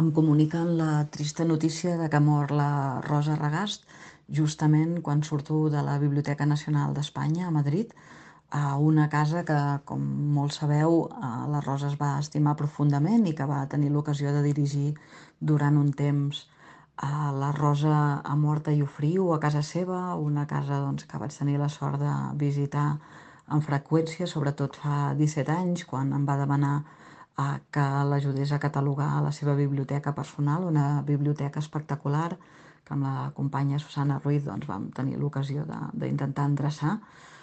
Em comuniquen la trista notícia de que mor la Rosa Regast justament quan surto de la Biblioteca Nacional d'Espanya a Madrid, a una casa que, com molts sabeu, la Rosa es va estimar profundament i que va tenir l'ocasió de dirigir durant un temps. La Rosa ha mort a Llofriu, a casa seva, una casa que vaig tenir la sort de visitar amb freqüència, sobretot fa 17 anys, quan em va demanar que l'ajudés a catalogar la seva biblioteca personal, una biblioteca espectacular que amb la companya Susana Ruiz vam tenir l'ocasió d'intentar endreçar.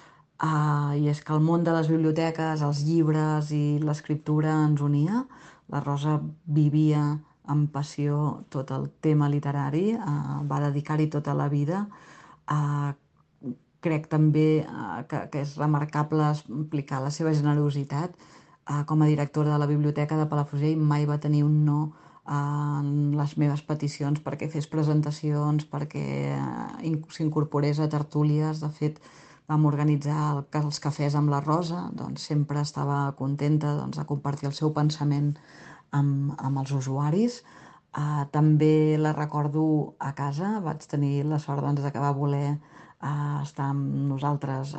I és que el món de les biblioteques, els llibres i l'escriptura ens unia. La Rosa vivia amb passió tot el tema literari, va dedicar-hi tota la vida. Uh, Crec també que és remarcable explicar la seva generositat. Com a directora de la Biblioteca de Palafrugell mai va tenir un no en les meves peticions perquè fes presentacions, perquè s'incorporés a tertúlies. De fet, vam organitzar els cafès amb la Rosa, sempre estava contenta de compartir el seu pensament amb els usuaris. També la recordo a casa, vaig tenir la sort de que va voler estar amb nosaltres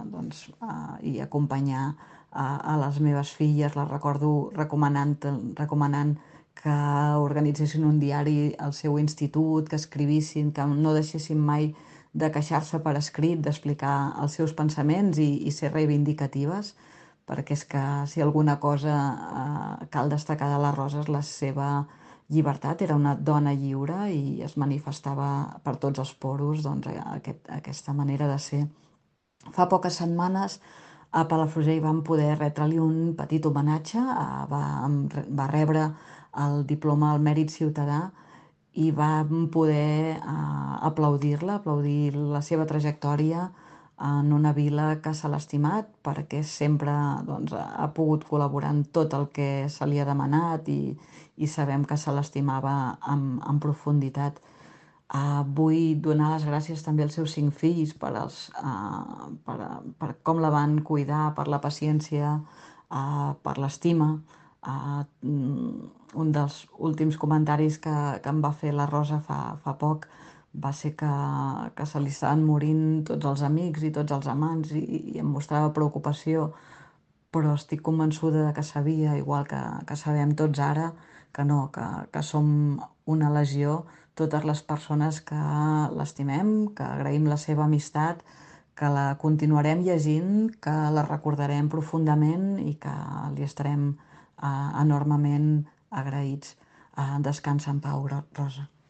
i acompanyar a les meves filles. Les recordo recomanant que organitzessin un diari al seu institut, que escrivissin, que no deixessin mai de queixar-se per escrit, d'explicar els seus pensaments i ser reivindicatives, perquè és que si alguna cosa cal destacar de la Rosa és la seva llibertat. Era una dona lliure i es manifestava per tots els poros aquesta manera de ser. Fa poques setmanes a Palafrugell vam poder retre-li un petit homenatge, va rebre el diploma al mèrit ciutadà i vam poder aplaudir la seva trajectòria en una vila que se l'ha estimat perquè sempre ha pogut col·laborar en tot el que se li ha demanat i sabem que se l'estimava en profunditat. Vull donar les gràcies també als seus 5 fills per com la van cuidar, per la paciència, per l'estima. Un dels últims comentaris que em va fer la Rosa fa poc va ser que se li estaven morint tots els amics i tots els amants i em mostrava preocupació, però estic convençuda que sabia, igual que sabem tots ara, que no, que som una legió, totes les persones que l'estimem, que agraïm la seva amistat, que la continuarem llegint, que la recordarem profundament i que li estarem enormement agraïts. Descansa en pau, Rosa.